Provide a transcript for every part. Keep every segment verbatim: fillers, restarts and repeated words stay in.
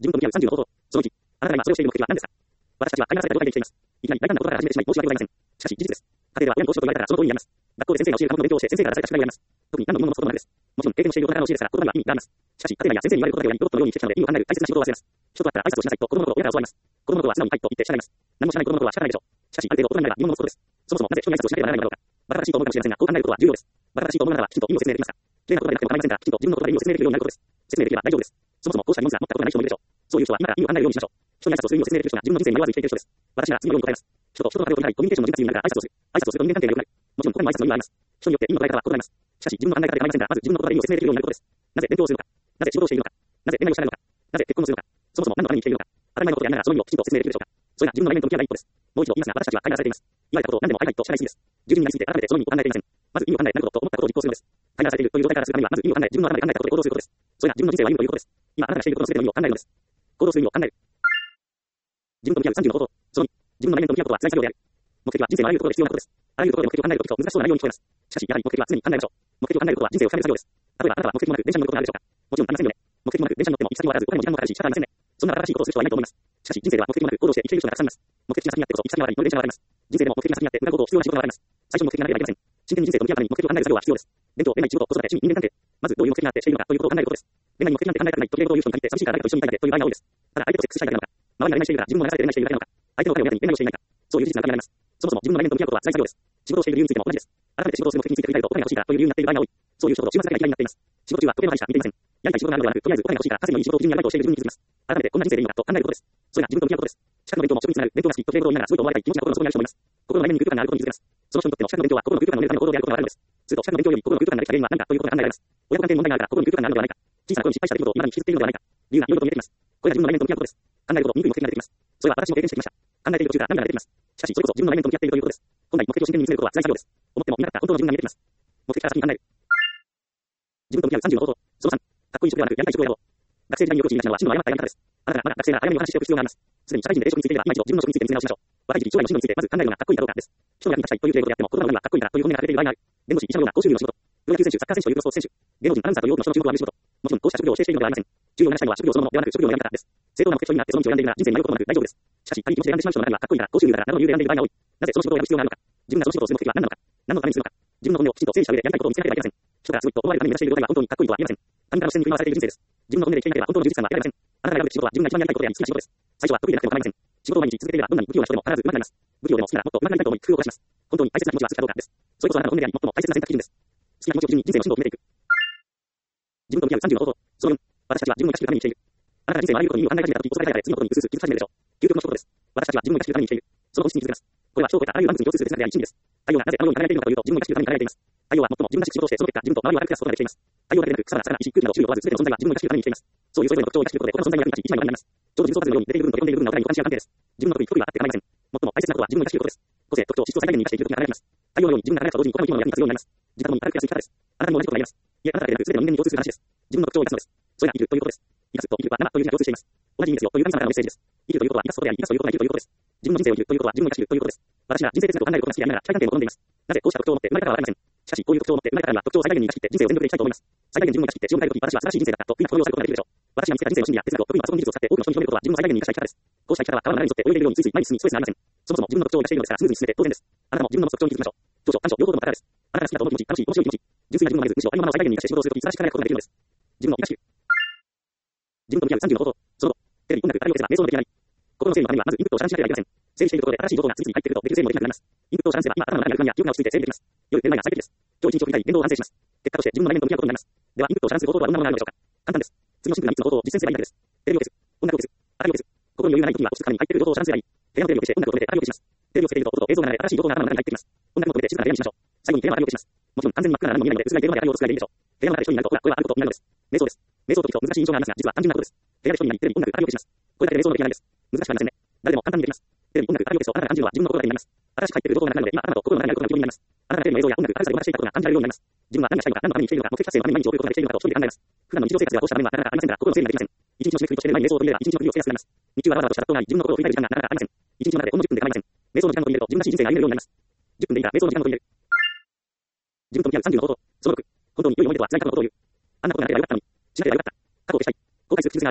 自分と向き合うさんじゅうの方法。そのいち、あなたが今それをしている目的は何ですか？私たちは飼いならされた状態で生きています。いきなり大胆なことから始めてしまい申し訳ございません。しかし事実です。家庭では親にこうしろと言われたらその通りになります。学校で先生が教える科目の勉強をして先生から出された宿題をやります。特に何の疑問も持つこともないです。もちろん経験をしている大人からの教えですから言葉には意味があります。しかし家庭内や先生に言われることだけはロボットのようにしてきたので意味を考える大切な仕事を忘れます。人と会ったら挨拶をしなさいと子供の頃親から教わります。子供の頃は素直にはいと言って従います。何も知らない子供の頃は仕方ないでしょう。しかしある程度大人になれば疑問を持つことです。そもそもなぜ人に挨拶をしなければならないのだろうか。バカらしいと思うかもしれませんがこう考えることは重要です。バカらしいと思うならばきちんと意味を説明できますか。綺麗な言葉でなくても構いませんがきちんと自分の言葉で意味を説明できるようになることです。説明できれば大丈夫です。そもそもこうした疑問すら持ったことがない人もいるでしょう。そういう人は今から意味を考えるようにしましょう。人に挨拶をする意味を説明できる人が自分の人生に迷わず生きている人です。私なら次のように答えます。人と人との関係を理解、コミュニケーションの人が強いなら挨拶をする。挨拶をすると人間関係が良くなる。もちろん他にも挨拶の意味はあります。人によって意味の捉え方は異なります。しかし自分の考え方で構いませんが、まず自分の言葉で意味を説明できるようになることです。なぜ勉強をするのか。なぜ仕事をしているのか。なぜ恋愛をしたいのか。なぜ結婚をするのか。そもそも何のために生きているのか。当たり前のことをやるならその意味をきちんと説明できるでしょうか。それが自分の内面と向き合う第一歩です。もう一度言いますが、私たちは飼いならされています。言われたことを何でもはいはいと従いすぎです。従順になりすぎて改めてその意味を考えていません。まず意味を考えてなることと思ったことを実行するのです。飼いならされているという状態からするためには、まず意味を考え、自分の頭で考えたことで行動することです。それが自分の人生を歩むということです。今あなたがしていることの全ての意味を考えるのです。行動する意味を考える。自分と向き合うさんじゅうの方法。そのに、自分の内面と向き合うことは辛い作業である。目的は人生のあらゆるところで必要なことです。あらゆるところで目的を考えるときと難しそうな内容に聞こえます。しかしやはり目的は常に考えましょう。目的を考えることは人生を深める作業です。例えばあなたは目的もなく電車に乗ることがあるでしょうか。もちろんありませんよね。目的もなく電車に乗っても行き先もわからずお金も時間もかかるし仕方ありませんね。そんな新しいことをする人はいないと思います。しかし人生では目的もなく行動して生きている人がたくさんいます。目的が先にあってこそ行き先がわかり乗る電車がわかります。人生でも目的が先にあって向かうことを必要な仕事がわかります。最初の目的がなければいけません。真剣に人生と向き合うために目的を考える作業は必要です。勉強、恋愛、仕事、子育て、趣味、人間関係。まずどういう目的があってしているのかということを考えることです。恋愛に目的なんて考えたくないということを言う人に限って寂しいから誰かと一緒にいたいだけという場合が多いです。ただ相手とセックスしたいだけなのか。周りが恋愛しているから自分も流されて恋愛しているだけなのか。相手の彼を見たに恋愛をしていないか。そういう事実が考えられます。そもそも自分の内面と向き合うことは辛い作業です。仕事をしている理由についても同じです。改めて仕事をする目的について振り返るとお金が欲しいからという理由になっている場合が多い。そういう人ほど週末が嫌いになっています。仕事中は時計の針しか見ていません。やりたい仕事があるのではなく、とりあえずお金が欲しいから稼ぎのいい仕事を基準にやりたいとしている自分に気づきます。改めてこんな人生でいいのかと考えることです。それが自分と向き合うことです。資格の勉強も職につながる勉強が好きということを言いながらすごいと思われたい気持ちが心の底にある人もいます。心の内面に空間があることに気づきます。その人にとっての資格の勉強は心の空間の上での行動であることがあるのです。すると資格の勉強より心の空間ができた原因は何かということが考えられます。親子関係に問題があるから心に空間があるのではないか。小さなことに失敗した出来事を未だに引きずっているのではないか。理由がいろいろと見えてきます。これが自分の内面と向き合うことです。考えることに憎い目的が出てきます。それは私も経験してきました。考えている途中から涙が出てきます。しかしそれこそ自分の内面と向き合っているということです。本来目的を真剣に見つめることは辛い作業です。思ってもいなかった本当の自分が見えてきます。目的から先に考える。自分と向き合うさんじゅうの方法。そのさん、かっこいい職ではなくやりたい職をやろう。学生時代によく口に出したのは真の誤ったやり方です。あなたがまだ学生なら早めにお話ししておく必要があります。すでに社会人で転職についていれば今一度自分の職について見つめ直しましょう。若い時期将来の進路についてまず考えるのがかっこいいかどうかです。人の役に立ちたいという程度であっても言葉の裏にはかっこいいからという本音が隠れている場合がある。弁護士、医者のような高収入の仕事。プロ野球選手、サッカー選手というプロスポーツ選手。芸能人、アナウンサーという多くの人の仕事は見る仕事。もちろんこうした職業を指定しているのではありません。重要なしたいのは職業そのものではなく職業の選び方です。正当な目標になってその道を選んでいるなら人生に迷うこともなく大丈夫です。しかし他人気持ちで選んでしまう人の中にはかっこいいから高収入だからなどの理由で選んでいる場合が多い。なぜその仕事を選ぶ必要があるのか。自分がその仕事をする目的は何なのか。何のためにするのか。自分の本音をきちんと整理した上でやりたいことを見つけなければいけません。人からすごいと思われるために目指していることが本当にかっこいいとは言えません。他人からの視線に振り回されている人生です。自分の本音で生きていなければ本当の充実感は得られません。あなたが選ぶべき仕事は自分が一番やりたいことであり好きな仕事です。最初は得意でなくても構いません。仕事を毎日続けていればどんなに不器用な人でも必ず上手くなります。不器用でも好きならもっと上手くなりたいと思い工夫を出します。本当に大切な気持ちは好きかどうかです。それこそあなたの本音であり最も大切な選択基準です。好きな気持ちを基準に人生の進路を決めていく。自分と向き合うさんじゅうの方法。そのよん、私たちは自分を生かしていくために生きている。あなたが人生のあらゆることに意味を考え始めたとき、こそ誰かで次のことにうすうす気づき始めるでしょう。究極の一言です。私たちは自分を生かしていくために生きている。その本質に気づきます。これは人を超えたあらゆる万物に共通する哲学であり真理です。太陽がなぜあのように輝いているのかというと自分を生かしていくために輝いています。太陽は最も自分らしく仕事をしてその結果自分と周りを明るく照らすことができています。太陽だけでなく草花、魚、石、空気など種類を問わず全ての存在は自分を生かしていくために生きています。そういうそれぞれの特徴を生かしていくことでこの存在が役に立ち一枚の輪になります。ちょうど自分相関図のように出ている部分と読んでいる部分がお互いに互換し合う関係です。自分の得意不得意はあって構いません。最も大切なことは自分を生かしていくことです。個性、特徴、質を最大限に生かしていく時が輝きます。太陽のように自分が輝くと同時に他の生き物の役に立つようになります。自他ともに明るく照らす生き方です。あなたにも同じことが言えます。いえ、あなただけでなく全ての人間に共通する話です。自分の特徴を生かすのです。それが生きるということです。生かすと生きるは生という字が共通しています。同じ意味ですよという神様からのメッセージです。生きるということは生かすことであり、生かすということが生きるということです。自分の人生を生きるということは自分を生かしているということです。私は人生哲学を考えることが好きでありながら社会関係を好んでいます。なぜこうした特徴を持って生まれたかはわかりません。しかしこういう特徴を持って生まれたからには特徴を最大限に生かし切って人生を全力で生きたいと思います。最大限に自分を生かし切って血を迎えるとき私は素晴らしい人生だったと不意な心をされることができるでしょう。私が見つけた人生の真理や哲学を得意なパソコン技術を使って多くの人に広めることは自分を最大限に生かした生き方です。こうした生き方は川の流れに沿って泳いでいるようについつい前に進みストレスがありません。そもそも自分の特徴を生かしているのですからスムーズに進めて当然です。あなたも自分の特徴に気づきましょう。長所、短所、両方とも宝です。あなたが好きだと思う気持ち、楽しい、面白い気持ち、純粋な自分の前ず、むしろありのままを最大限に生かして仕事をするとき素晴らしく輝くことができるのです。自分を生かしきる。自分と向き合うさんじゅうの方法。その後、テレビ、音楽、あるいは瞑想の出来上がり。心の整理のためにはまずインプットを遮断しなければいけません。整理しているところで新しい情報が次々入ってくるとできる整理もできなくなります。インプットを遮断すれば今頭の中にある不安や記憶が落ち着いて整理できます。夜、寝る前が最適です。今日一日を振り返り、言動を反省します。結果として自分の内面と向き合うことになります。では、インプットを遮断する方法とはどんなものがあるのでしょうか。簡単です。次のシンプルなみっつの方法を実践すればいいだけです。テレビを消す。音楽を消す。明かりを消す。心に余裕がない時には落ち着くために入ってくる情報を遮断すればいい。部屋のテレビを消して音楽を止めて明かりを消します。テレビをつけていると音と映像が流れ新しい情報が頭の中に入ってきます。音楽を止めて静かな部屋にしましょう。最後に部屋の明かりを消します。もちろん完全に真っ暗な何も見えないので薄暗い電話で明かりを落とすくらいでいいでしょう。部屋の中で一人になるとこれはこれはあることになるのです。瞑想です。瞑想と聞くと難しい印象がありますが実は単純なことです。部屋で一人になりテレビ、音楽、明かりを消します。これだけで瞑想の出来上がりです。難しくありませんね。誰でも簡単にできます。テレビ、音楽、明かりを消すとあなたが感じるのは自分の心だけになります。新しく入ってくる情報がなくなるので今あなたと心の中にあることが記憶になります。あなたがテレビの映像や音楽、明るさでお話していたことが感じられるようになります。自分は何がしたいのか、何のために生きているのか、目的達成のために毎日を送ることができているのかと一人で考えます。普段の日常生活がこうした場面はなかなかありませんから心の整理ができません。一日の締めくくりとして寝る前に瞑想を取り入れれば一日の区切りをつけやすくなります。日中はバタバタとした葛藤があり自分の心を振り返る時間がなかなかありません。一日の中でほんのじゅっぷんで構いません。瞑想の時間を取り入れると自分らしい人生が歩めるようになります。じゅっぷんでいいから瞑想の時間を取り入れる。自分と向き合うさんじゅうの方法。そのろく、本当に良い思い出とは辛い過去のことを言う。あんなことがなければよかったのに。しなければよかった。過去を消したい。後悔する気持ちがあります。過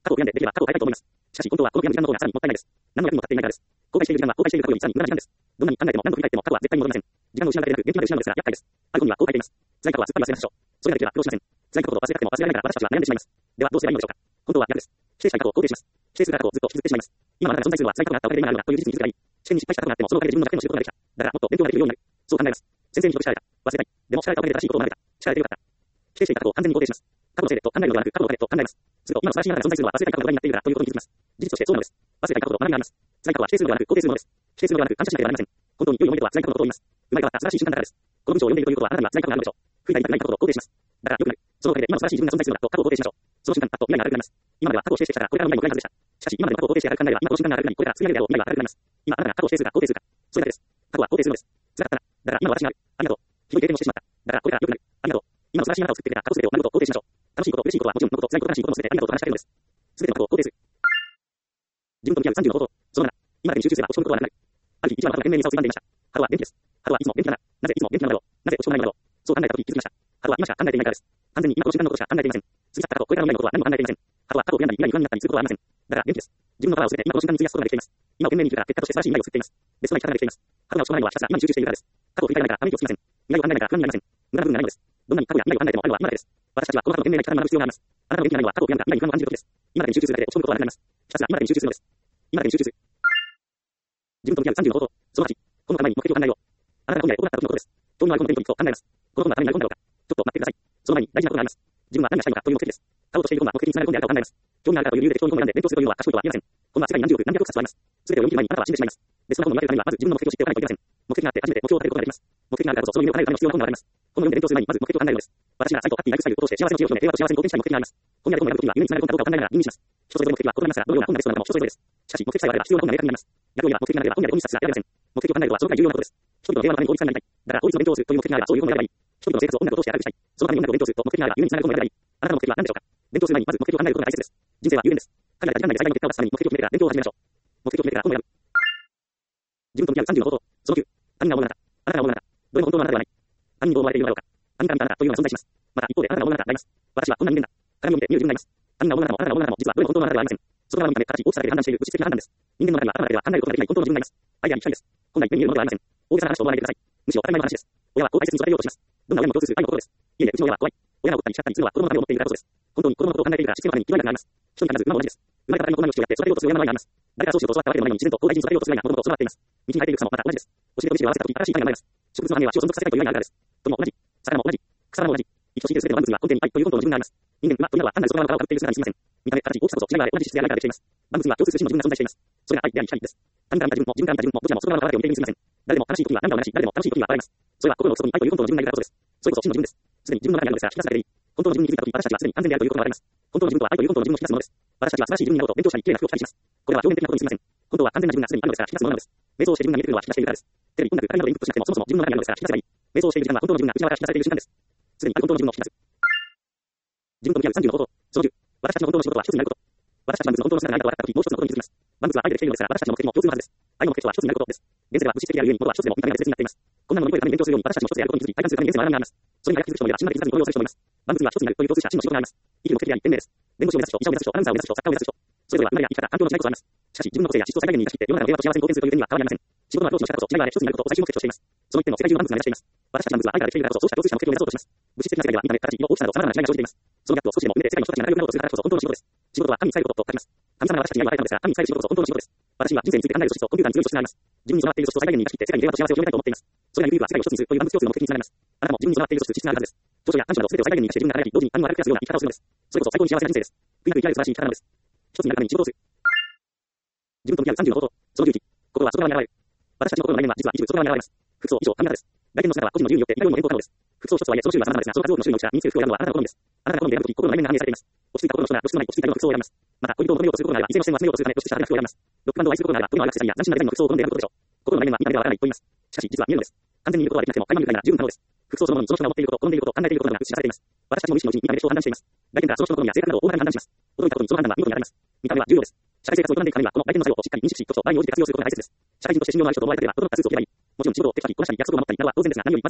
過去を悔やんでできれば過去を変えたいと思います。しかし、本当はこの悔やむ時間の方がさらにもったいないです。何の役にも立っていないからです。後悔している時間は後悔している過去よりさらに無駄な時間です。どんなに考えても何度振り返っても過去は絶対に戻りません。時間を失うだけでなく、現金まで失うのですが厄介です。ある本にはこう書いています。辛い過去はすっかり忘れましょう。それができれば苦労しません。辛い過去を忘れたくても忘れられないから私たちは悩んでしまいます。ではどうすればいいのでしょうか。本当は嫌です。否定したい過去を肯定します。否定する過去をずっと引きずってしまいます。今あなたが存在するのは辛い過去があったおかげで今があるのだという事実に気づけばいい。試験に失敗した過去があってもそのおかげで自分の中での仕事ができた。だからもっと勉強ができるようになる。そう考えます。先生に人と叱られた。忘れたい。でも叱られたおかげで正しいことを学べた。叱られてよかった。否定していた過去を完全に肯定します。過去のせいでと考えるのではなく過去のおかげでと考えます。すると今の素晴らしいあなたが存在するのは忘れたい過去の土台になっているからということに気づきます。事実としてそうなのです。忘れたい過去と学びがあります。辛い過去は否定するのではなく肯定するのです。否定するのではなく感謝しなければなりません。本当に良い思い出とは辛い過去のことを言います。生まれ変わった素晴らしい瞬間だからです。この文章を読んでいるということはあなたには辛い過去があるのでしょう。不愉快な過去と肯定します。だから良くなる。そのおかげで今の素晴らしい自分が存在するのだと過去を肯定しましょう。その瞬間、あっと未来が明るくなります。今までは過去を否定してきたからこれからの未来も暗いはずでした。しかし今までの過去を肯定して明るくなれば今この瞬間が明るくなりこれから次が出るであろう未来は明るくなります。今あなたが過去を否定するか肯定するか。それだけです。過去は肯定するのです。辛かったな。だから今の私がある。ありがとう。ひどい経験をしてしまった。だからこれから良くなる。ありがとう。今の素晴らしいあなたを作ってくれた過去全てをなることを肯定しましょう。楽しいこと、嬉しいことはもちろんのこと、辛いこと、悲しいこともすべてありがとうと話しかけるのです。すべての過去を肯定する。自分と向き合うさんじゅうの方法。そのなな。今だけに集中すれば落ち込むことはなくなる。ある日、一番の過去が懸命に差をついばんでいました。春は元気です。春はいつも元気なら、なぜいつも元気なのだろう。なぜ落ち込まないのだろう。そう考えたとき気づきました。春は今しか考えていないからです。完全に今この瞬間のことしか考えていません。過ぎ去った過去、これからの未来のことは何も考えていません。春は過去を悔やんだり、未来に不安になったりすることはありません。だから元気です。自分のパワーをすべて今この瞬間に費やすことができています。今を懸命に生きるから結果として素晴らしい未来を作っています。ベストな生き方ができています。春が落ち込まないのはひたすら今に集中しているからです。過去を振り返らないからため息をつきません。未来を考えないから不安になりません。無駄な部分がないのです。どんなに過去や未来を考えてもあるのは今だけです。私たちはこの過去の懸命な生き方に学ぶ必要があります。あなたの元気なのは過去を悔やんだ未来に不安を感じることです。今だけに集中するだけで落ち込むことはなくなります。ひたすら今だけに集中するのです。今だけに集中する。自分と向き合うさんじゅうの方法。そのはち。この前に目的を考えよう。あなたが今夜行った時のことです。どんなこのテントに行くと考えます。このことが頭になり込んだろうか。ちょっと待ってください。その前に大事なことがあります。自分は何がしたいのかという目的です。買おうとしている本は目的につながる本であるかを考えます。興味があるからという理由で適当に本を選んで勉強するというのは賢いとは言えません。本は世界に何十億何百億冊あります。すべてを読み切る前にあなたは死んでしまいます。ベストな本を見分けるためにはまず自分の目的を知っておかないといけません。目的があって初めて目標を立てることができます。目的があるからこそその夢を叶えるために必要な本があります。本を読んで勉強する前にまず目的を考えるのです。私がサイトをハッピーライフスタイルを通して幸せの知恵を広め平和と幸せに貢献したい目的があります。本やる本を選ぶときには夢につながる本かどうかを考えながら吟味します。人それぞれ目的は異なりますが、どのような本がベストなのかも人それぞれです。しかし目的さえあれば必要な本が明確になります。逆を言えば目的がなければ本や本に冊が選べません。目的を考えるのはそのくらい重要なことです。人々の平和のために法律家になりたい。だから法律の勉強をするという目的があればそういう本を選べばいい。人々の生活を音楽を通して明るくしたい。そのために音楽を勉強すると目的があれば夢につながる本を選べばいい。あなたの目的は何でしょうか。勉強する前にまず目的を考えることが大切です。人生は有限です。限られた時間内で最大の結果を出すために目的を決めてから勉強を始めましょう。目的を決めてから本を選ぶ。自分と向き合うさんじゅうの方法。そのきゅう。他人が思うあなた。あなたが思うあなた。どれも本当のあなたではない。他人にどう思われているのだろうか。他人から見たあなたというのが存在します。また一方であなたが思うあなたがあります。私はこんな人間だ。鏡を見て見る自分がいます。他人が思うあなたもあなたが思うあなたも実はどれも本当のあなたではありません。外側の見た目、形、大きさだけで判断している物質的な判断です。人間の中には頭だけでは考えることができない本当の自分がいます。アイデアに近いです。本来目に見えるものではありません。大げさな話と思わないでください。むしろ当たり前の話です。親は子を大切に育てようとします。どんな親も共通する愛のことです。いえいえ、うちの親は怖い。親が怒ったり叱ったりするのは子供のためを思っているからこそです。本当に子供のことを考えているからしつけのために気分がなくなります。人に限らず馬も同じです。生まれたばかりの子供にをしてやって育てようとする親の前にあります。誰かがそうしようと教わったわけでもないのに自然と高大事に育てようとするような子供と備わっています。道に変えていく草もまた同じです。教えてご自身を合わせた時新しい種が生まれます。植物の種は死を存続させたいという愛があるからです。鳥も同じ。魚も同じ。草も同じ。生きとし生けるすべての万物には根底に愛という本当の自分があります。人間、馬、鳥などは単なる外側の殻をかぶっている姿にすみません。見た目、形、大きさこそ違いがあれ同じ質であるからできています。万物には共通する真の自分が存在しています。それが愛であり光です。他人から見た自分も自分から見た自分もどちらも外側の殻だけを見ているにすみません。誰でも悲しい時には涙を流し、誰でも楽しい時には笑います。それは心の奥底に愛という本当の自分がいるからこそです。それこそ真の自分です。すでに自分の中にあるのですが、引き出されていい。本当の自分に気づいた時、私たちはすでに安全であるということがわかります。本当の自分とは愛という本当の自分を引き出すものです。私たちは素晴らしい自分になろうと勉強したり、綺麗な服を着たりします。これは表面的なことにすみません。本当は完全な自分がすでにあるのですから、引き出すものなのです。瞑想をして自分が見えているのは引き出しているからです。テレビ、音楽、光などインプットしなくてもそもそも自分の中にあるのですから引き出せばいい。瞑想をしている時間は本当の自分が内側から引き出されている瞬間です。すでにある本当の自分を引き出す。自分と向き合うさんじゅうの方法。そのじゅう。私たちの本当の仕事は一つになること。私たちは万物の本当の姿が何か分かった時、もう一つのことに気づきます。万物は愛でできているのですから、私たちの目的も共通のはずです。愛の目的とは一つになることです。現世では物質的であるゆえに、物は一つでも見た目が別々になっています。こんなのを乗り越えるために勉強するように、私たちも一つであることに気づき、体感するために現世の学びがあります。それに早く気づく人もいれば、死ぬまで気づかずに動揺する人もいます。万物には一つになるという共通した真の仕事があります。生きる目的であり、天命です。弁護士を目指す人、医者を目指す人、アナウンサーを目指す人、作家を目指す人、それぞれは今や生き方、環境の違いこそあります。しかし、自分の個性や資質を最大限に生かし切って、世の中の平和と幸せに貢献するという点には変わりありません。仕事のアプローチの仕方と違いがあれ、一つになることを最終目的としています。その一点を世界中の万物が目指しています。私たち万物は愛ができているからこそ、そうした共通した目的を目指そうとします。物質的な世界では見た目、形、色、大きさなど様々な違いが生じています。そのギャップを少しでも埋めて世界の人たちが仲良くなろうとするからこそ本当の仕事です。仕事は神に仕えることと書きます。神様は私たちに愛を与えたのですが、神に仕える仕事こそ本当の仕事です。私は人生について考える素質とコンピューターに強い素質があります。自分に備わっている素質を最大限に生かし切って世界に平和と幸せを広めたいと思っています。それがゆくゆくは世界を一つにするという万物共通の目的につながります。あなたも自分に備わっている素質、資質があるはずです。長所や短所など全てを最大限に生かして自分が輝き、同時に他人を笑かすような生き方をするのです。それこそ最高に幸せな人生です。悔いなく生きられる素晴らしい生き方なのです。一つになるために仕事をする。自分と向き合うさんじゅうの方法。そのじゅういち。心は外側に現れる。私たちの心の内面は実は一部外側に現れます。服装、衣装、髪型です。外見の姿は個人の自由によって似たようにも変更可能です。服装一つとはいえその種類は様々ですが、その数多くの種類のうちから身につける服を選ぶのはあなたの好みです。あなたが好みで選ぶとき、心の内面が反映されています。落ち着いた心の人なら露出のない落ち着いた色の服装を選びます。また、恋人を求めようとすることがあれば、一線の線を集めようとするため露出した派手な服を選びます。ロックバンドを愛することがあれば、恋のアクセサリーや斬新なデザインの服装を好んで選ぶことでしょう。心の内面は今ではわからないと言います。しかし、実は見えるのです。完全に見ることはできなくても、垣間見るくらいなら十分可能です。服装そのものにその人が思っていること、好んでいること、考えていることなどが映し出されています。私たちも無意識のうちに見た目で人を判断しています。外見からその人の好みや性格などを大まかに判断します。驚いたことにその判断は見事に当たります。見た目は重要です。社会生活を営んでいくためには、この外見の作用をしっかり認識し、ことを場合に応じて活用することが大切です。社会人として信用のある人と思われたければ、整ったスーツを着ればいい。もちろん仕事をテキパキこなしたり、約束を守ったりなどは当然ですが、何よりまず服装から整えることです。見た目で判断されるなら信用のある人にすればいい。しわがないようにすればいい。だから外見とはいえ他人に与える印象は大きい。外見とはいえ他人に与える印象は大きい。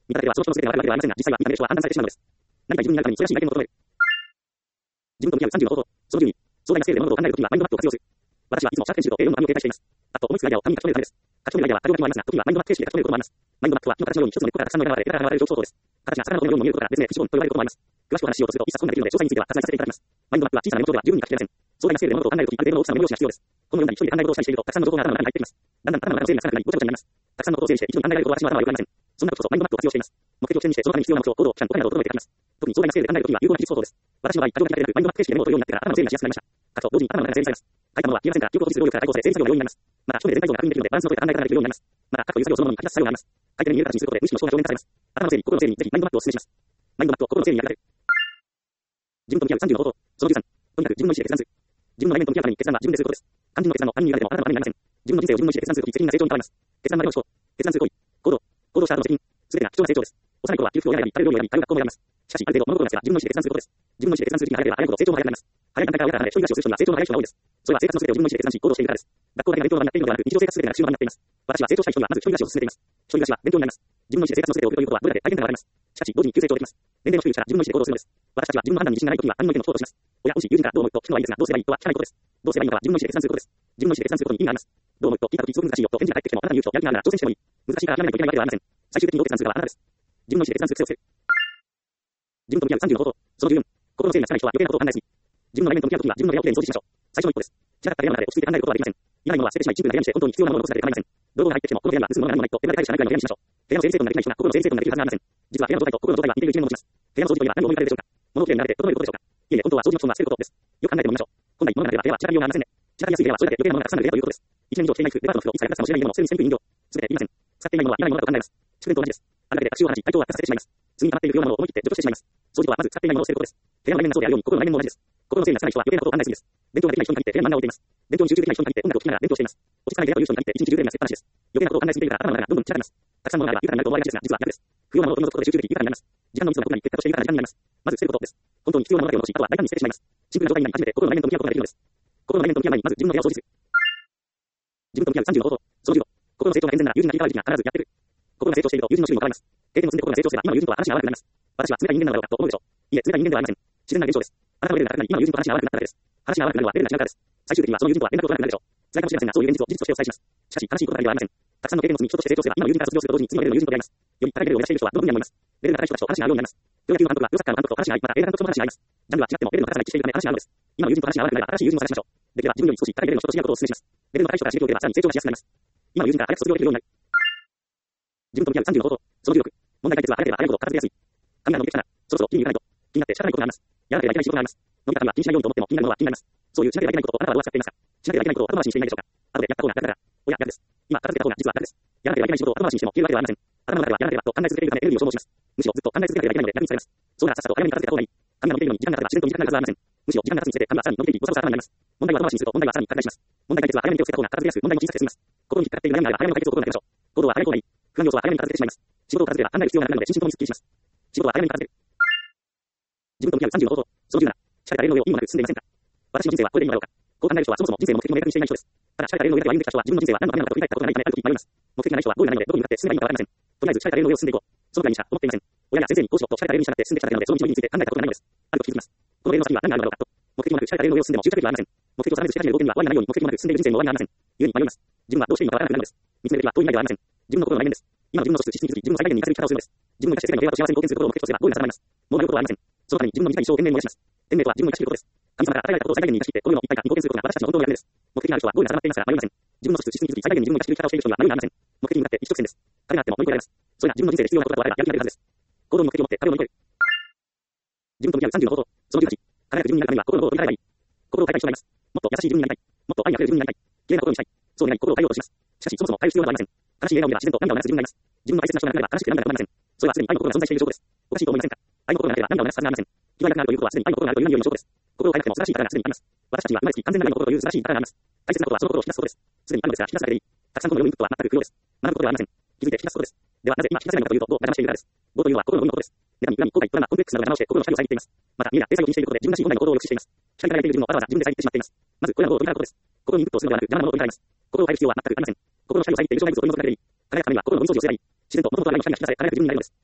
見ただけではその人の全てが分かるわけではありませんが、実際は見た目で人は判断されてしまうのです。何か自分になるためにそれらしい外見を整える。自分と向き合うさんじゅうの方法。そのじゅうに、壮大なスケールで物事を考えるときにはマインドマップを活用する。私はいつも着手すると英語のアプリを携帯しています。あと思いつくアイデアを紙に書き留めるためです。書き留めるアイデアは多量的にもありますが、時にはマインドマップ形式で書き留めることもあります。マインドマップは木の形のように一つの根っこからたくさんの枝が流れ、枝が流れる状況です。形が魚の骨のようにも見えることから別名フィッシュボーンと呼ばれることもあります。詳しくお話ししようとすると一冊本ができるので、詳細については割愛させていただきます。マインドマップは小さなメモ帳では十分に書き切れません。壮大なスケールで物事を考えるとき、ある程度の大きさのメモ用紙が必要です。このように一人で考え事をしたりしていると、たくさんの情報が頭の中に入ってきます。だんだん頭の中の整理が少なくなり、ごちゃごちゃになります。たくさんのことを整理して一度に考えられることは私の頭はよくありません。そんなことこそマインドマップを活用しています。目的を起点にして、そのために必要な目標、行動、プラン、お金などを整えて書きます。特に壮大なスケールで考えるときは有効な技術方法です。私の場合、多量的だけでなく、マインドマップ形式でメモを取るようになってから頭の整理がしやすくなりました。かつ同時に頭の中が整理されます。書いたものは消えませんが、記憶を保持する労力から解放され、整理作業が容易になります。また、一目で全体像が確認できるので、バランスの取れた考え方ができるようになります。また、書くという作業そのものに書き出す作業があります。書いて見える形にすることで、無意識の思考が表面化されます。頭の整理、心の整理にぜひマインドマップをお勧めします。マインドマップと心の整理に役立てる。自分と向き合うさんじゅうの方法。そのじゅうさん、とにかく自分の意思で決断する。自分の内面と向き合うために決断は自分ですることです。肝心の決断も他人に言われてもあなたのためになりません。自分の人生を自分の意思で決断するとき、責任が成長に変わります。決断までの思考、決断する行為、行動、行動した後の責任、すべてが貴重な成長です。幼い頃は裕福を選び、食べる料理を選び、通う学校も選びます。しかし、ある程度物事がですが、自分の意思で決断することです。自分の意思で決断する時期が早ければ早いほど成長も早くなります。早い段階から親から離れ、一人暮らしをする人には成長の早い人が多いです。それは生活のすべてを自分の意思で決断し、行動しているからです。学校だけが勉強の場になっているのではなく、日常生活すべてが習慣になっています。私は成長したい人にはまず一人暮らしを進めています。一人暮らしは勉強になります。自分の意思で生活のすべてを送るということはどれだけ大変かがわかります。しかし、同時に急成長できます。年齢の低いうちから自分の意思で行動するのです。私たちは自分の判断に自信がないときは他人の意見を聞こうとします。親、もし友人からどう思うと聞くのはいいですが、どうすればいいとは聞かないことです。どうすればいいのかは自分の意思で決断することです。自分の意思で決断することに意味があります。どう思うと聞いたときすごく難しいよと返事が返ってきても、あなたに言うとやる気があるなら挑戦してもいい。難しいから諦めないといけないわけではありません。最終的にどう決断するかはあなたです。自分の意思で決断する癖をつける。自分と向き合うさんじゅうの方法。そのじゅうよん、心の整理がつかない人は余計なことを考えすぎ。自分の内面と向き合うときは自分の部屋をきれいに掃除しましょう。最初の一歩です。散らかった部屋の中で落ち着いて考えることはできません。いらないものは捨ててしまい、シンプルな部屋にして本当に必要なものを残すだけで構いません。道具が入ってきても、この部屋には盗むものが何もないと、手ぶらで帰るしかないくらいの部屋にしましょう。部屋の整理整頓ができない人が心の整理整頓ができるはずがありません。実は部屋の状態と心の状態は似ている一面を持ちます。部屋の掃除といえば何を思い浮かべるでしょうか。物をきれいに並べて整えることでしょうか。いえいえ、本当は掃除の基本は捨てることです。よく考えてみましょう。本来物の中では部屋は散らかりようがありませんね。散らかりやすい部屋はそれだけ余計なものがたくさんある部屋ということです。いちねん以上着ていない服、デパートの服、いつか役立つかもしれないもの、すぐに洗濯人形、すべていりません。使っていないものはいらないものだと考えます。蓄電と同じです。あれだけで学習を話し、体調を悪化させてしまいます。次に溜まっている不要なものを思い切って除去してしまいます。掃除とはまず使っていないものを捨てることです。部屋の内面がそうであるように心の内面も同じです。心の整理がつかない人は余計なことを考えすぎです。勉強ができない人に限って部屋に漫画を置いています。勉強に集中できない人に限って音楽を聴きながら勉強しています。落ち着かない部屋という人に限って一日中テレビがつけっぱなしです。余計なことを考えすぎているから頭の中がどんどん散らかります。たくさんのものがあれば豊かになると思われがちですが、実は逆です。不要なものを取り除くことで集中でき豊かになります。時間の密度が僕らに結果として豊かな時間になります。まず捨てることです。本当に必要なものだけを残し、あとは大胆に捨ててしまいます。シンプルな状態になり初めて心の内面と向き合うことができるのです。心の内面と向き合う前にまず自分の部屋を掃除する。自分と向き合うさんじゅうの方法。そのじゅうご、心の成長が健全なら友人が気が悪い時期が必ずやってくる。心が成長していると友人の種類も変わります。経験を積んで心が成長すれば今の友人とは話が合わなくなります。私は冷たい人間なのだろうかと思うでしょう。いえ、冷たい人間ではありません。自然な現象です。あなたのレベルが高くなり、今の友人と話が合わなくなったからです。話が合わなくなるのはレベルが違うからです。最終的にはその友人とは連絡を取らなくなるでしょう。辛いかもしれませんが、そういう現実を事実としてお伝えします。しかし、悲しいことだけではありません。たくさんの経験を積み、人として成長すれば、今の友人から卒業すると同時に次のレベルの友人と出会います。より高いレベルを目指している人はどの分野にもいます。レベルが高い人たちと話が合うようになります。プロ野球の監督はプロサッカーの監督と話が合い、また映画監督とも話が合います。ジャンルは違ってもレベルの高さが一致しているため話が合うのです。今の友人と話が合わなくなれば新しい友人を探しましょう。できれば自分より少し高いレベルの人と知り合うことをお勧めします。レベルの高い人から刺激を受ければさらに成長がしやすくなります。今の友人が早く卒業できるようになる。自分と向き合うさんじゅうの方法。そのじゅうろく、問題解決は早ければ早いほど片付けやすい。髪が伸びてきたら、そろそろ切りに行かないと。気になって仕方ないことがあります。やらなければいけない仕事があります。伸びた髪は気にしないようにと思っても気になるものは気になります。そういうしなければいけないことをあなたはどう扱っていますか。しなければいけないことを後回しにしていないでしょうか。後でやった方が楽だから。おや、嫌です。今片付けた方が実は楽です。やらなければいけない仕事を後回しにしても消えるわけではありません。頭の中ではやらなければと考え続けているためエネルギーを消耗します。むしろずっと考え続けなければいけないので楽に疲れます。そうならさっさと早めに片付けた方がいい。髪が伸びているのに時間が経てば自然と短くなるはずはありません。むしろ時間が経つにつれて髪はさらに伸びていき、ボサボサ頭になります。問題を後回しにすると問題はさらに拡大します。問題解決は早めに手をつけた方が片付けやすく、問題も小さく済みます。心に引っかかっている悩みがあれば早めの解決を心がけましょう。行動は早い方がいい。不安要素は早めに片付けてしまいます。仕事を片付ければ考える必要がなくなるので心身ともにスッキリします。仕事は早めに片付ける。自分と向き合うさんじゅうの方法。そのじゅうなな、しかれたレールの上を意味もなく進んでいませんか。私の人生はこれでいいのだろうか。こう考える人はそもそも人生の目的も明確にしていない人です。ただ、しかれたレールの上で歩んできた人は自分の人生は何のためなのかと振り返ったことがないためある時迷います。目的がない人はどうやらないのでどこに向かって進めばいいのかわかりません。とりあえずしかれたレールの上を進んでいこう。そのくらいにしか思っていません。親や先生にこうしろとしかれたレールに従って進んできただけなのでその道の意味について考えたことがないのです。あると気づきます。このレールの先には何があるのだろうかと。目的もなくしかれたレールの上を進んでも終着駅はありません。目的を定めずし始める動線には終わりがないように目的もなく進んでいる人生も終わりがありません。故に迷います。自分はどうしていいのかわからなくなるのです。見つめるべきは遠い未来ではありません。自分の心の内面です。今の自分の素質、資質に気づき、自分の最大限に生かせる生き方をするのです。自分の生かして世界の平和と幸せに貢献することを目的とすればゴールが定まります。もう迷うことはありません。そのために自分の短い一生を懸命に燃やします。天命とは自分の生かしていることです。神様から与えられたことを最大限に生かし切って、この世の一体化に貢献することが私たちの本当の役目です。目的がある人はゴールが定まっていますから迷いません。自分の素質、資質に気づき、最大限に自分の生かし切る生き方をしている人には迷いがありません。目的に向かって一直線です。彼があっても乗り越えられます。それが自分の人生で必要なことだとあればやる気が出るはずです。行動の目的を持って彼を乗り越える。自分と向き合うさんじゅうの方法。そのじゅうはち、輝く自分になるためには心のことを振り返ればいい。心を変えたい人がいます。もっと優しい自分になりたい。もっと愛に溢れる自分になりたい。綺麗な心にしたい。そう願い心を変えようとします。しかしそもそも変える必要がありません。悲しい笑顔には自然と涙を流す自分がいます。自分の大切な人がなければ悲しく涙が止まりません。それはすでに愛の心が存在している証拠です。おかしいと思いませんか。愛の心がなければ涙を流すはずがありません。気がなくなるということはすでに愛の心があるという何よりの証拠です。心を変えなくても素晴らしい方がすでにあります。私たちには生まれつき完全な愛の心という素晴らしい方があります。大切なことはその心を引き出すことです。すでにあるのですが引き出すだけでいい。たくさんのインプットは全く不要です。学ぶことではありません。気づいて引き出すことです。ではなぜ今引き出せないのかというと、どう我慢しているからです。どうというのは心のゴミのことです。妬み、恨み、後悔、トラウマ、コンプレックスなどが直して心の光を遮っています。また、見えや体裁を気にしていることで自分らしい本来の行動を抑止しています。機械からやっている自分をわざわざ自分で遮ってしまっています。まず、これらのことを取り払うことです。心にインプットをするのではなく、邪魔なものを取り払います。心を変える必要は全くありません。心の光を遮っている状態物を取り除くだけでいい。輝く髪は心の運送をすればいい。自然と元々の愛の光が引き出され、輝く自分になるのです。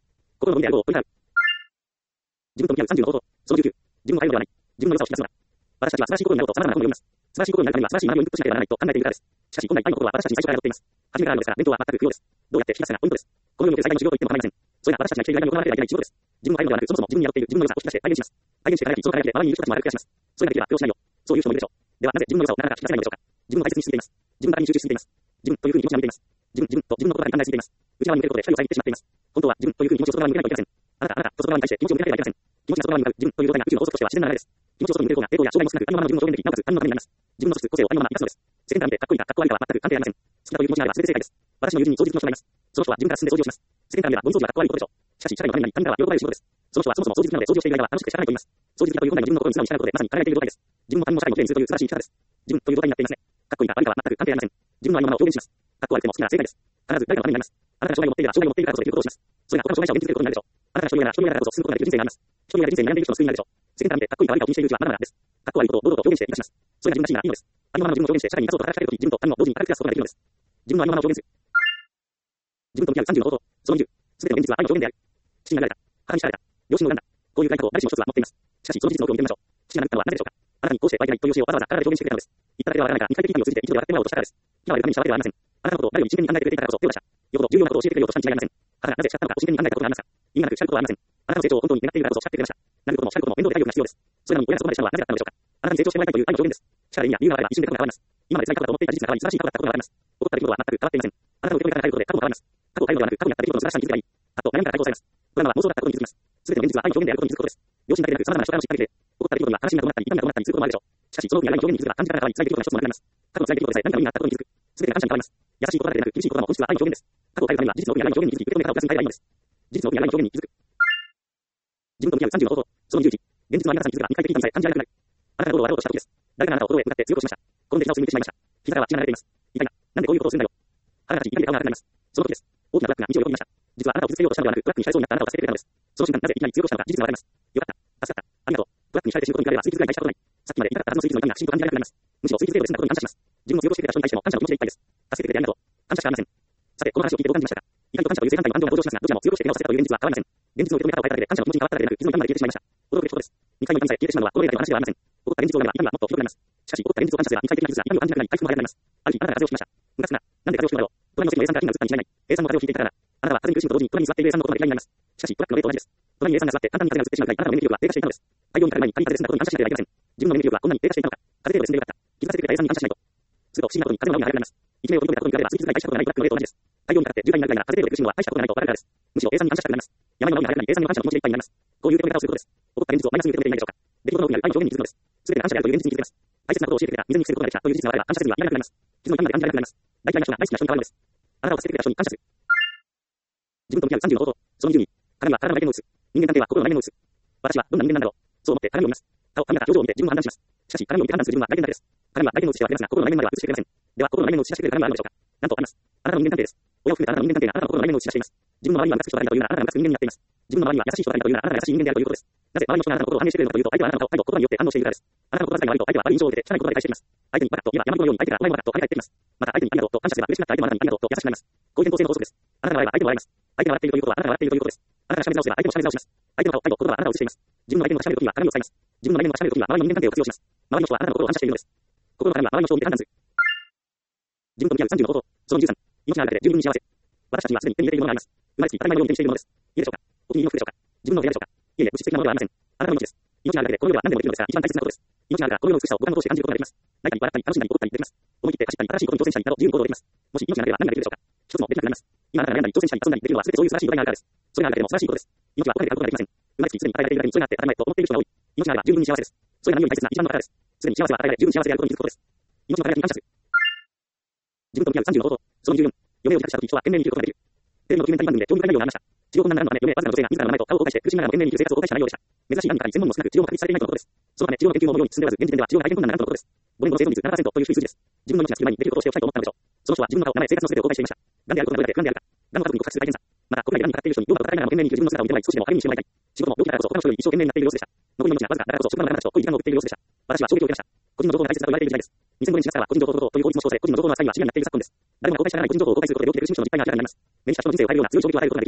心の運であることを問い払う。自分と向き合うさんじゅうの方法。そのじゅうきゅう。自分の愛のではない。自分の良さを引き出すのだ。私たちは素晴らしい心になろうと様々な本を読みます。素晴らしい心になるためには素晴らしい学びをインプットしなければならないと考えているからです。しかし、本来愛の心は私たちに最初から宿っています。初めからあるのですから、勉強は全く不要です。どうやって引き出すかがポイントです。この世における最大の修行と言っても構いません。それが私たちが生きている間に行われてはいけない仕事です。自分の愛のではなく、そもそも自分に宿っている自分の良さを引き出して体現します。体現して輝き、その輝きで周りにいる人たちも悪くします。それができれば苦労しないよ。そういう人もいるでしょう。では、なぜ自分の良さをなかなか引き出せないのでしょうか。自分を大切にしすぎています。自分の体に集中しすぎています。自分というふうに気持ちが向いています。自分、自分と自分のことばかり考えすぎています。内側に向けることで光を遮ってしまっています。本当は自分というふうに気持ちを外側に向けないといけません。あなた、あなたと外側に対して気持ちを向けなければいけません。気持ちが外側に向かう自分という状態が宇宙の法則としては自然な流れです。気持ちを外に向ける方が抵抗や障害も少なく、ありのままの自分を表現でき、なおかつありのままになります。自分の素質、個性をありのまま生かすのです。世間から見てかっこいいかかっこ悪いかは全く関係ありません。好きだという気持ちがあれば全て正解です。私の友人に当日の人がいます。その人は自分から進んで掃除をします。世間から見ればゴミ掃除がかっこ悪いことでしょう。しかし、社会のためになり、他人からは喜ばれる仕事です。その人はそもそも掃除好きなので掃除をしている間は楽しくて仕方ないと言います。掃除好きだという本来の自分の心に素直に従うことでまさに輝いている状態です。自分も他人も社会もきれいにするという素晴らしい生き方です。自分という状態になっていますね。かっこいいか悪いかは全く関係ありません。自分のありのままを表現します。かっこ悪くても好きなら正解です。必ず誰かのためになります。あなたが障害を持っているら障害を持っているからこそできることをします。それが他の障害者を元気づけることになるでしょう。あなたが一人嫌なら一人嫌だからこそ進むことができる人生になります。一人嫌な人生に悩んでいる人の救いになるでしょう。世間から見てかっこいいか悪いかを気にしているうちはまだまだです。かっこ悪いことを堂々と表現して生かします。それが自分らしいならいいのです。ありのままの自分を表現して社会に立とうと働きかけるとき、自分と他人を同時に明るく照らすことができるのです。自分のありのままを表現する。自分と向き合うさんじゅうの方法。そのにじゅう。すべての現実は愛の表現である。父になられた。母に叱られた。両親を恨んだ。こういう外覚を誰しも一つは持っています。しかし、その事実の奥を見てみましょう。父が殴ったのはなぜでしょうか。あなたにこうしてはいけないという教えをわざわざ体で表現してくれたのです。言っただけではわからないが、肉体的意味を通じて一度で笑ってもらおうとしたからです。今は笑うためにしたわけではありません。あなたのことを誰より真剣に考えてくれていたからこそ手を出した。よほど重要なことを教えてくれようとしたに違いありません。母がなぜ叱ったのかを真剣に考えたことがありますか。意味なく叱ることはありません。あなたの成長を本当に願っているからこそ叱ってくれました。殴ることも叱ることも面倒で体力が必要です。それなのに親がそこまでしたのはなぜだったのでしょうか。あなたに成長してもらいたいという愛の表現です。叱る意味や理由があれば一瞬で過去が変わります。今まで辛い過去だと思っていた事実が変わり素晴らしい過去だったことが変わります。起こった出来事は全く変わっていません。あなたの受け止め方が変えることで過去が変わります。過去を変えるのではなく、過去にあった出来事の素晴らしさに気づけばいい。あと悩んだら解放されます。ドラマは妄想だったことに気づきます。すべての現実は愛の表現であることに気づくことです。良心だけでなく様々な主観を知った上で、起こった出来事には悲しみが伴ったり痛みが伴ったりすることもあるでしょう。しかし、その奥に愛の表現に気づけば感じ方が変わり、辛い出来事が一つもなくなります。過去の辛い出来事でさえ何かの意味があったことに気づく。すべてが感謝に変わります。優しい言葉だけでなく、厳しい言葉も本質は愛の表現です。過去を変えるためには事実の奥に愛の表現に気づき、受け止め方をプラスに変えればいいのです。事実の奥に愛の表現に気づく。自分と向き合うさんじゅうの方法。そのにじゅういち。現実のあり方に気づくが二回的にさえ感じられなくなる。あなたが道路を渡ろうとした時です。誰があなたを道路へ向かって強く押しました。転んで膝をすりむいてしまいました。膝からは血が流れています。痛いな。なんでこういうことをするんだよ。腹が立ち、痛みで顔が赤くなります。その時です。大きなブラックが道を横切りました。実はあなたを傷つけようとしたのではなく、ブラックにされそうになったあなたを助けてくれたのです。その瞬間、なぜいきなり強く押したのか事実がわかります。よかった。助かった。ありがとう。ブラックにされて死ぬことに比べればスイーツぐらい大したことない。さっきまで痛かったはずのスイーツの痛みが不思議と感じられなくなります。むしろスイーツ程度で済んだことに感謝します。自分を強くしてくれた人に対しても感謝の気持ちでいっぱいです。助けてくれてありがとう。感謝しかありません。さて、この話を聞いてどう感じましたか。怒りと感謝という正反対の感情が登場しますが、どちらも強くしてけがをさせたという現実は変わりません。現実の受け止め方を変えただけで感謝の気持ちに変わっただけでなく、傷の痛みまで消えてしまいました。驚くべきことです。二回の痛みさえ消えてしまうのはこの例だけの話ではありません。起こった現実を見れば痛みはもっとひどくなります。しかし、起こった現実を感謝すれば二回的な傷が痛みを感じなくなり、回復も早くなります。ある日、あなたが風邪をひきました。ムカつくな。なんで風邪をひくのだろう。隣の席の A さんから火が移ったに違いない。A さんも風邪をひいていたからだ。あなたは風邪に苦しむと同時に隣に座っている A さんのことまで嫌いになります。しかし、トラックの例と同じです。隣に A さんが座って簡単に風が移ってしまうくらいあなたの免疫力は低下していたのです。大病院から前に仮に風邪で済んだことに感謝しなければいけません。自分の免疫力はこんなに低下していたのか。風邪程度で済んでよかった。気づかせてくれた A さんに感謝しないと。すると不思議なことに風邪の波が流れます。一命を取り留めたことに比べればスイーツぐらい大したことがないトラックの例と同じです。大病院にかかって渋滞になるぐらいなら風邪程度で苦しむのは大したことがないとバカらです。むしろ A さんに感謝したくなります。山の波が流れるのに A さんに感謝の気持ちでいっぱいになります。こういう受け止め方をすることです。起こった現実をマイナスに受け止めていないでしょうか。出来事の奥にある愛の表現に気づくのです。すべてが感謝であるという現実に気づけます。大切なことを教えてくれた、水に着せることができたという事実があれば感謝せずにはいられなくなります。傷の痛みまで感じられなくなります。大嫌いな人が大好きな人に変わるのです。あなたを助けてくれた人に感謝する。自分と向き合うさんじゅうの方法。そのにじゅうに。体には体の内面を映す。人間関係は心の内面を映す。私はどんな人間なんだろう。そう思って鏡を見ます。顔、髪型、表情を見て自分を判断します。しかし、鏡を見て判断する自分は外見だけです。鏡は外見を映してはくれますが、心の内面までは映してくれません。では、心の内面を映し出してくれる鏡はあるのでしょうか。なんとあります。あなたの人間関係です。親を含めたあなたの人間関係があなたの心の内面を映し出しています。自分の周りにはムカつく人がいるというならあなたがムカつく人間になっています。自分の周りには優しい人がいるというならあなたが優しい人間であるということです。なぜ周りの人があなたの心を反映してくれるのかというと、相手はあなたの愛と心によって反応しているからです。あなたの心遣いが悪いと相手は悪い印象を受けて汚い言葉で返しています。相手にバカと言えば山のように相手がお前もバカと跳ね返っています。また相手にありがとうと感謝すれば嬉しかった相手もあなたにありがとうと優しくなります。こういう伝統性の法則です。あなたが笑えば相手も笑います。相手が笑っているということはあなたが笑っているということです。あなたがしゃべり直せば相手もしゃべり直します。相手の顔、態度、言葉はあなたを映しています。自分の内面を確かめるときは鏡を使います。自分の内面を確かめるときは周りの人間関係を活用します。周りの人はあなたの心を反射しているのです。心の鏡は周りの人を見て判断する。自分と向き合うさんじゅうの方法。そのじゅうさん。命のあるだけで十分に幸せ。私たちにはすでに手に入れているものがあります。生まれつき当たり前のように手にしているものです。いいでしょうか。お気に入りの服でしょうか。自分の部屋でしょうか。いえいえ、物質的なものではありません。あなたの命です。命があるだけでこの世では何でもできるのですが、一番大切なことです。命があるからこの世の美しさを五感を通して感じることができます。泣いたり笑ったり楽しんだり怒ったりできます。思い切って走ったり新しいことに挑戦したりなど自由に行動できます。もし命がなければ何ができるでしょうか。一つもできなくなります。今あなたが悩んだり挑戦したり遊んだりできるのは全てそういう素晴らしいことがあるからです。それがあるだけでも素晴らしいことです。命は答えてあることができません。生まれつきすでに与えられているだけにそれがあって当たり前と思っている人が多い。命があれば十分に幸せです。それが何より大切な一番の宝です。すでに幸せは与えられ十分幸せであることに気づくことです。命の輝きに感謝する。自分と向き合うさんじゅうの方法。そのにじゅうよん。夢を自覚したとき人は懸命に生きることができる。テレビのドキュメンタリー番組で興味深い内容がありました。治療困難ならぬため、余命わずかな女性が自らの名前と顔を後悔して苦しみながらも懸命に生きる生活を後悔した内容でした。珍しいがんにかかり専門の少なく治療も確立されていないとのことです。そのため治療の研究も思うように進んでおらず、現時点では治療が大変困難ならんとのことです。ごねんごの生存率 ななパーセント という低い数字です。自分の命が尽きる前にできることをしておきたいと思ったのでしょう。その人は自分の顔、名前、生活の全てを後悔していました。がんであることが裏でがんであるか。がんの家族に告白する大変さ。また、国内でがんにかかっている人にどうかを戦いながらも懸命に生きる自分の姿を見てもらい、少しでも励みにしてもらいたい。仕事も病気だからこそ他の人より一生懸命になっている様子でした。残りの命がわずかだからこそ職場の仲間たちと濃い時間を送っている様子でした。私は衝撃を受けました。個人の情報が大切だと言われている時代です。にせんごねんしがつからは個人情報保護法という法律も施行され、個人の情報の扱いは視野になっている昨今です。誰もが公開したがらない個人情報を公開することで病気で苦しむ人の実態が明らかになります。目にした人の人生を変えるような強い衝撃を与えることができるのです。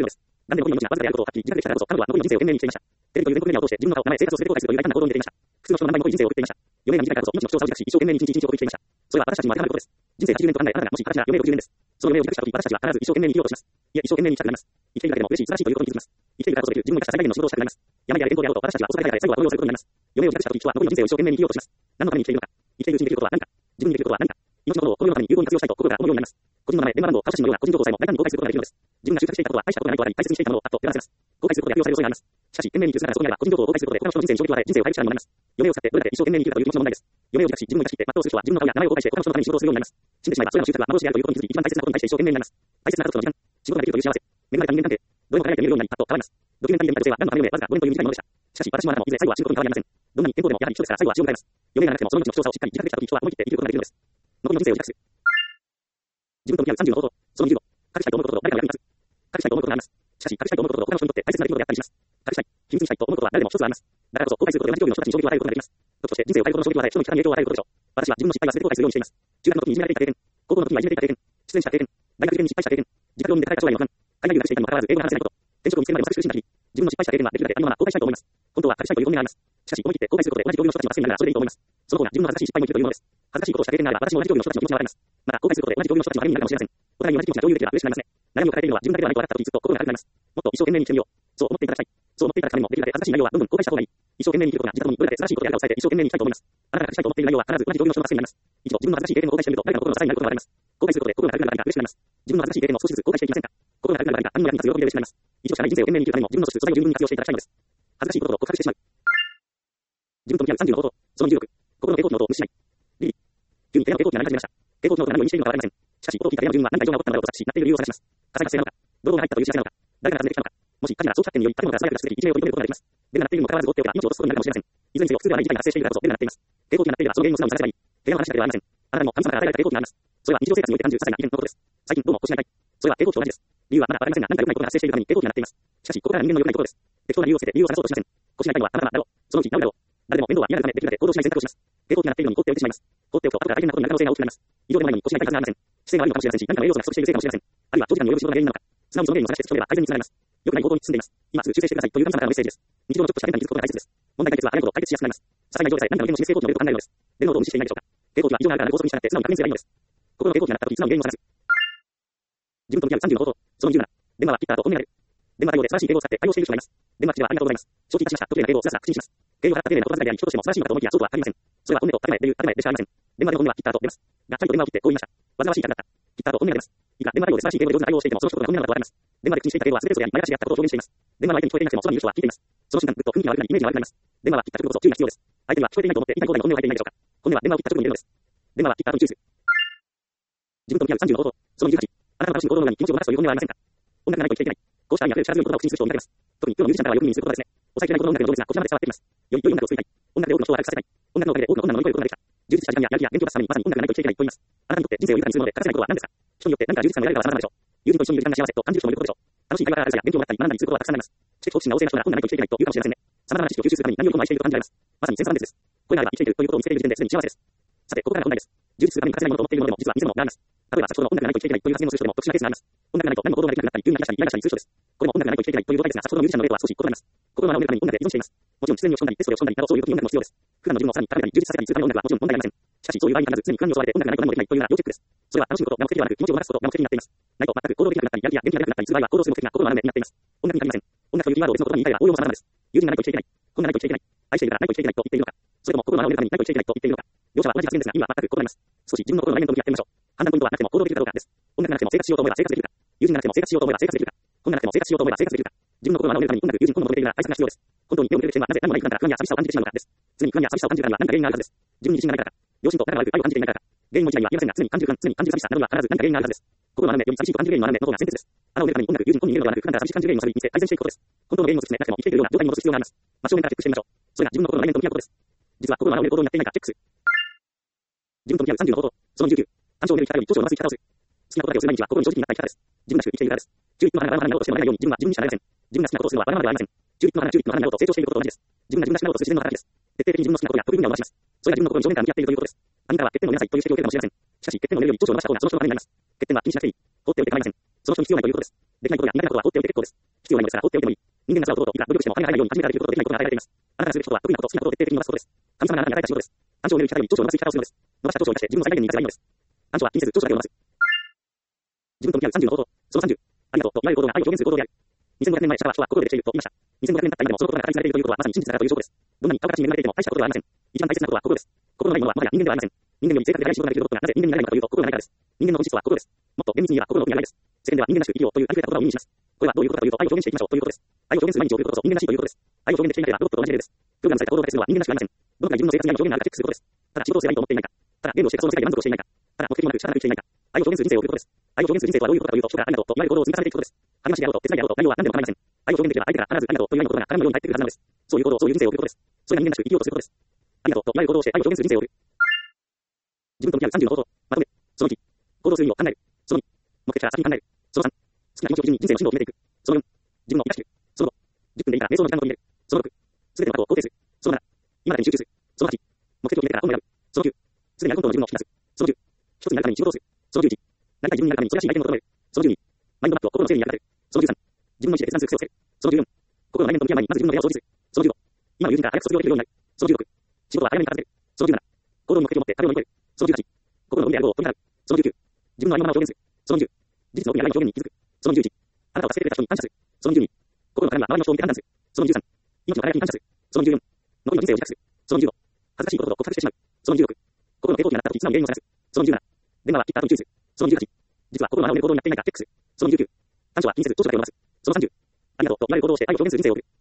何でも残りの命がわずかであることをはっきり自覚できたからこそ、彼女は残りの人生を懸命に生きていました。テレビという全国メディアを通して自分の顔、名前、生活をすべて公開することに大胆な行動に出ていました。普通の人の名前残り人生を送っていました。余命が短いからこそ、命の貴重さを自覚し、一生懸命に一日一日を送り生きていました。それは私たちにも当てはまることです。人生はちじゅうねんと考え、あなたがもし形が余命ろくじゅうねんです。その余命を自覚したとき、私たちは必ず一生懸命に生きようとします。いえ、一生懸命に生きたくなります。生きているだけでも嬉しい、素晴らしいということに気づきます。生きているからこそできる自分の生かした最大限の仕事をしたくなります。病であれ健康であろうと私たちは遅かれ早かれ最後はこの世を去ることになります。余命を自覚したとき、人は残りの人生を一生懸命に生きようとします。何のために生きているのか。生きているうちにできることは何か。自分にできることは何か。命のことをこの世のために有効に活用したいと心が思うようになります。個人の名前、電話番号、顔写真のような個人情報さえも大胆に公開することができるのです。自分が執着していたことは大したことがないと分かり、大切にしていたものをパッと手放せます。公開することで悪用される恐れがあります。しかし、懸命に生き続けながらそこにあれば、個人情報を公開することで他の人の人生に衝撃を与え、人生を回復したらにもなります。余命を使ってどれだけ一生懸命に生きるかという気持ちの問題です。余命を自覚し、自分を生かして全うする人は自分の顔や名前を公開して他の人のために仕事をするようになります。死んでしまえば、それらの執着は幻であるということに気づき、一番大切なことに対して一生懸命になります。大切な家族との時間、仕事ができるという幸せ、恵まれた人間関係、どれも輝いて見えるようになり、パッと変わります。ドキュメンタリーで見た女性は何のためにわずかごねんという短いものでした。しかし、私もあなたもいずれ最後は死ぬことに変わりありません。どんなに健康でもやはり一つから最後は死を迎えます。余命がなくてもその命の貴重さをしっかり自覚できたとき、人は思い切って生きることができるのです。残りの人生を自覚する。自分と向き合うさんじゅうの方法、そのにじゅうご、隠したいと思うことと誰かの役に立つ。隠したいと思うことがあります。しかし、隠したいと思うことと他の人にとって大切な出来事であったりします。隠したい、秘密にしたいと思うことは誰でも一つはあります。だからこそ、公開することで同じ競技の人たちに衝撃を与えることができます。時として人生を変えることの衝撃を与え、人の期待に影響を与えることでしょう。私は自分の失敗は全て後悔するようにしています。中学の時にいじめられていた経験、高校の時にはいじめていた経験、失恋した経験、大学受験に失敗した経験、自覚を見て彼ら将来の不安、海外留学していたにもかかわらず英語が話せないこと、転職を見つけるまでまさしく苦しんだ日、自分の失敗した経験はできるだけありのまま公開したいと思います。本当は隠したいという本音があります。しかし、思い切って公開することで同じ競技の人たちは焦りながらそれでいいと思います。その方が自分の恥ずかしい失敗も生きるというものです。恥ずかしいことをした経験があれば私も同じ競技の人たちの気持ちがわかります。また、公開することで同じ競技の人たちの励みになるかもしれません。お互いに同じ気持ちが共有できれば嬉しくなりますね。悩みを抱えているのは自分だけではないと分かったときずっと心が軽くなります。もっと一生懸命に生きてみよう。そう思っていただきたい。そう思っていただくためにもできるだけ恥ずかしい内容はどんどん公開した方がいい。一生懸命に生きることが自覚にどれだけ素晴らしいことであるかを伝えて一生懸命に生きたいと思います。あなたが隠したいと思っている内容は必ず同じ競技の人の助けになります。一度自分の恥ずかしい経験を公開してみると誰かの心の支えになることがあります。公開することで心が軽くなる何か嬉しくなります。自分の恥ずかしい経験を少しずつ公開していきませんか。心が軽くなる何か他人の役に立つ喜びで嬉しくなります。一度しかない人生を懸命に生きるためにも自分の素質、素材を十分に活用していただきたいのです。恥ずかしいことを告白してしまう。自分と向き合うさんじゅうの方法、そのにじゅうろく、心の抵抗機能と無視しない。リリー、急に手の抵抗機が鳴り始めました。抵抗機能と何を意味しているのかわかりません。しかし、音を聞いた手の順は何か異常が起こったのだろうと察し、鳴っている理由を探します。火災発生なのか、泥棒が入ったという知らせなのか、誰が訪ねてきたのか、もし火事が早期発展により建物が素早く出し続け、一命を取り留めることができます。でも鳴っているにもかかわらず放っておけば命を落とすことになるかもしれません。いずれにせよ、普通ではない事態が発生しているからこそ、でも鳴っています。抵抗機が鳴っていればその原因を素直に探せばいい。部屋の話だけではありません。あなたにも神様から与えられた抵抗機があります。それは日常生活において感じる些細な遺伝のことです。最近どうも腰が痛い。それは抵抗機と同じです。理由はまだわかりませんが、何か良くないことが発生しているために抵抗機が鳴っています。しかし、ここから人間の良くないところです。適当な理由を捨てて理由を探そうとしません。腰が痛いのはあなただろう。そのうち治るだろう。誰でも面倒は嫌なためできるだけ行動しない選択をします。抵抗機が鳴っているのに放っておいてしまいます。放っておくと後から大変なことになる可能性が大きくなります。異常でもないのに腰が痛いはずがありません。姿勢が悪いのかもしれませんし、何かの栄養素が不足しているせいかもしれません。あるいは長時間に及ぶ仕事が原因なのか。素直にその原因を探して突き止めれば改善につながります。良くない方向に進んでいます。今すぐ修正してくださいという神様からのメッセージです。日常のちょっとした変化に気づくことが大切です。問題解決は早いほど解決しやすくなります。些細な異常でさえ何かの原因を示す抵抗機のレベルと考えるのです。でもどう無視していないでしょうか。抵抗機は異常があるからなる法則に従って素直に確認すればいいのです。心の抵抗機が鳴ったとき素直に原因を探す。自分と向き合うさんじゅうの方法、そのにじゅうなな、電話は切った後本音が出る。電話対応で素晴らしい敬語を使って対応している人がいます。電話口ではありがとうございます。承知いたしました。時計な敬語をさらさら口にします。敬語を払った丁寧な言葉遣いであり、人としても素晴らしいのかと思いきやそうとは限りません。それは本音と建前でいう建前でしかありません。電話で本音は切った後出ます。がっかりと電話を切ってこう言いました。煩わしい客だった。切った後本音が出ます。いくら電話対応で素晴らしい敬語で上手な対応をしていてもその人が本音なのだとわかります。電話で口にしていた敬語は全て嘘であり、前足であったことを表現しています。電話の相手に聞こえていなくてもそばにいる人は聞いています。その瞬間ぐっと雰囲気が悪くなりイメージが悪くなります。電話は切った直後こそ注意が必要です。相手には聞こえていないと思って言いたい放題の本音を入っていないでしょうか。本音は電話を切った直後に出るのです。電話は切った後に注意する。自分と向き合うさんじゅうの方法、そのにじゅうはち、あなたの楽しむ行動の裏に気持ちを流すという本音はありませんか。音楽がないと生きていけない。こうした愛に溢れる力強い言葉を口にする人を見かけます。特にプロのミュージシャンからはよく耳にする言葉ですね。抑えきれないこの音楽の情熱がこちらまで伝わってきます。良い良い音楽を作りたい。音楽で多くの人を笑かさせたい。音楽のおかげで多くの困難を乗り越えることができた。充実した時間ややる気や勉強がためにまさに音楽がないと生きていけないと言います。あなたにとって人生を豊かにするので欠かせないことは何ですか。人によって何か充実感を得られるかは様々なでしょう。友人と一緒にいる時間が幸せと感じる人もいることでしょう。楽しい会話がある人や勉強があったり学んだりすることはたくさんあります。知的好奇心が旺盛な人なら本がないと生きていけないと言うかもしれませんね。様々な知識を吸収するために何よりも愛していると感じられます。まさにセンスなんです。これがあれば生きているということを見つけている時点ですでに幸せです。さて、ここからが本題です。充実するために欠かせないものと思っているものでも実は偽物があります。例えば先ほどの音楽がないと生きていけないという発言をする人でも特殊なケースがあります。音楽がないと何の行動ができなくなったり急に泣き出したりイライラしたりする人です。これも音楽がないと生きていけないという状態ですが、先ほどのミュージシャンの例とは少し異なります。心の穴を埋めるために音楽で依存しています。もちろん喫煙に落ち込んだりテストで落ち込んだりなどそういう時に音楽も必要です。普段の自分をさらに高めたり充実させたりするための音楽はもちろん問題ありません。しかしそういう場合に必ず常に不安に襲われて音楽がないと何もできないというような要チェックです。それは楽しむことが目的ではなく気持ちを流すことが目的になっています。ないと全く行動できなくなったりやる気や元気がなくなったりする場合は行動する目的が心の穴埋めになっています。音楽に限りません。音楽というキーワードを別の言葉に言い換えれば応用も様々です。友人がないと生きていけない。本がないと生きていけない。愛しているからないと生きていけないと言っているのか。それとも心の穴を埋めるためにないと生きていけないと言っているのか。両者は同じ発言ですが意味は全く異なります。少し自分の心の内面と向き合ってみましょう。判断ポイントはなくても行動できるかどうかです。音楽がなくても生活しようと思えば生活できるか。友人がなくても生活しようと思えば生活できるか。本がなくても生活しようと思えば生活できるか。自分の心の穴を埋めるために音楽、友人、本の求めているなら大切な必要です。本当に手を抜ける点はなぜ何もない不安から不安や寂しさを感じてしまうのかです。常に不安や寂しさを感じるからには何か原因があるはずです。自分に自信がないからか。両親と仲が悪く愛を感じていないからか。原因も一概には言えませんが常に感じる不安、常に感じる寂しさなどには必ず何か原因があるはずです。心の穴埋めより寂しいと感じる原因の穴埋めの方が先決です。穴を埋めるために音楽、友人、本に入れるのではなく普段から寂しく感じる原因を探り見つけ改善していくことです。本当の原因を突き詰めなくても生きていけるような状態に戻す必要があります。真正面からチェックしてみましょう。それが自分の心の内面と向き合うことです。実は心の穴を埋める行動になっていないかチェックする。自分と向き合うさんじゅうの方法、そのにじゅうきゅう、単調を埋める生き方より長所を伸ばす生き方をする。好きなことだけをする毎日は心に正直になった生き方です。自分らしく生きているからです。チューリップの花がバラバラになろうとしてもならないように自分は自分にしかなりません。自分が好きなことをするのはバラバラではありません。チューリップの花がチューリップの花になろうと成長していることと同じです。自分が自分が好きなことをする自然の働きです。徹底的に自分の好きなことや得意分野を伸ばします。それが自分の心に正面から向き合っているということです。他人からは欠点を見なさいという指摘を受けるかもしれません。しかし欠点を見るより長所を伸ばした方がその人のためになります。欠点は気にしなくていい。放っておいて構いません。 その人に必要ないということです。できないことや苦手なことは放っておいて結構です。必要ないのですから放っておいてもいい。人間が座を取ろうといくら努力しても羽が生えないように始められることができないことが与えられています。あなたがすべきことは得意なこと、好きなことを徹底的に伸ばすことです。神様があなたに与えた仕事です。短所を埋める力より長所を伸ばす力をするのです。伸ばした長所を生かして自分の最大限に活かせばいいのです。短所は気にせず長所だけを伸ばす。自分と向き合うさんじゅうの方法。そのさんじゅう。ありがとうと言われる行動が愛を表現する行動である。にせんごひゃくねんまえ、釈迦は人は心でできていると言いました。にせんごひゃくねん経った今でもそのことが形にされているということはまさに真実だからという証拠です。どんなに顔形に恵まれていても大したことはありません。一番大切なことは心です。心のないものはもはや人間ではありません。人間より正確であり仕事ができるロボットがなぜ人間になれないのかというと心がないからです。人間の本質は心です。もっと厳密に言えば心の奥にある愛です。世間では人間らしく生きようというありふれた言葉を意味します。これはどういうことかというと愛を表現していきましょうということです。愛を表現する毎日を送ることこそ人間らしいということです。愛を表現できていなければロボットと同じレベルです。プログラムされた行動がするのは人間らしくありません。どこかに自分の生活に愛の表現があるかチェックすることです。ただ仕事をすればいいと思っていないか。ただゲームをしてその世界で満足をしていないか。ただ目的もなく仕方なくしていないか。愛を表現する人生を送ることです。愛を表現する人生とはどういうことかというと人がありがとうと言われる行動を積み重ねていくことです。励ましであろうと手伝いであろうと内容は何でも構いません。愛を表現できれば相手から必ずありがとうというようなことが絡むように返ってくるはずなのです。そういう行動をそういう人生を送ることです。それが人間らしく生きようとすることです。ありがとうと言われる行動をして愛を表現する人生を送る。自分と向き合うさんじゅうの行動。まとめ。そのいち。行動する意味を考える。そのに。目的から先に考える。そのさん。好きな気持ちを基準に人生の進路を決めていく。そのよん。自分を生かしていく。そのご。じゅっぷんでいいから瞑想の時間を取り入れる。そのろく。すべてのことを肯定する。そのなな。今だけに集中する。そのはち。目的を決めてから本を選ぶ。そのきゅう。すでにあるコントローの自分を引き出す。そのじゅう。一つになるために仕事をする。そのじゅういち。なりたい自分になるためにそれらしいアイテムを整える。そのじゅうに。マインドマップを心の整理に役立てる。そのじゅうさん。自分の意思で決断する癖をつける。そのじゅうよん。心の内面と向き合う前にまず自分の部屋を掃除する。そのじゅうご。今の友人から早く卒業できるようになる。そのじゅうろく。仕事は早めに片付ける。そのじゅうなな。行動の目的を持って壁を乗り越える。そのじゅうはち。心の運であることを取り払う。そのじゅうきゅう。自分のありのままを表現する。そのじゅう。事実の奥にある表現に気づく。そのじゅういち。あなたを助けてくれた人に感謝する。そのじゅうに。心の鏡は周りの人を見て判断する。そのじゅうさん。命の輝きに感謝する。そのじゅうよん。残りの人生を自覚する。そのじゅうご。恥ずかしいことと告白してしまう。そのじゅうろく。心の抵抗期になった時、素直に原因を探す。そのじゅうなな。電話は切った後に注意する。そのじゅうはち。実は心の穴を埋める行動になっていないかチェックする。そのじゅうきゅう。短所は気にせず長所だけを伸ばす。そのさんじゅう。ありがとうと言われる行動をして愛を表現する人生を送る。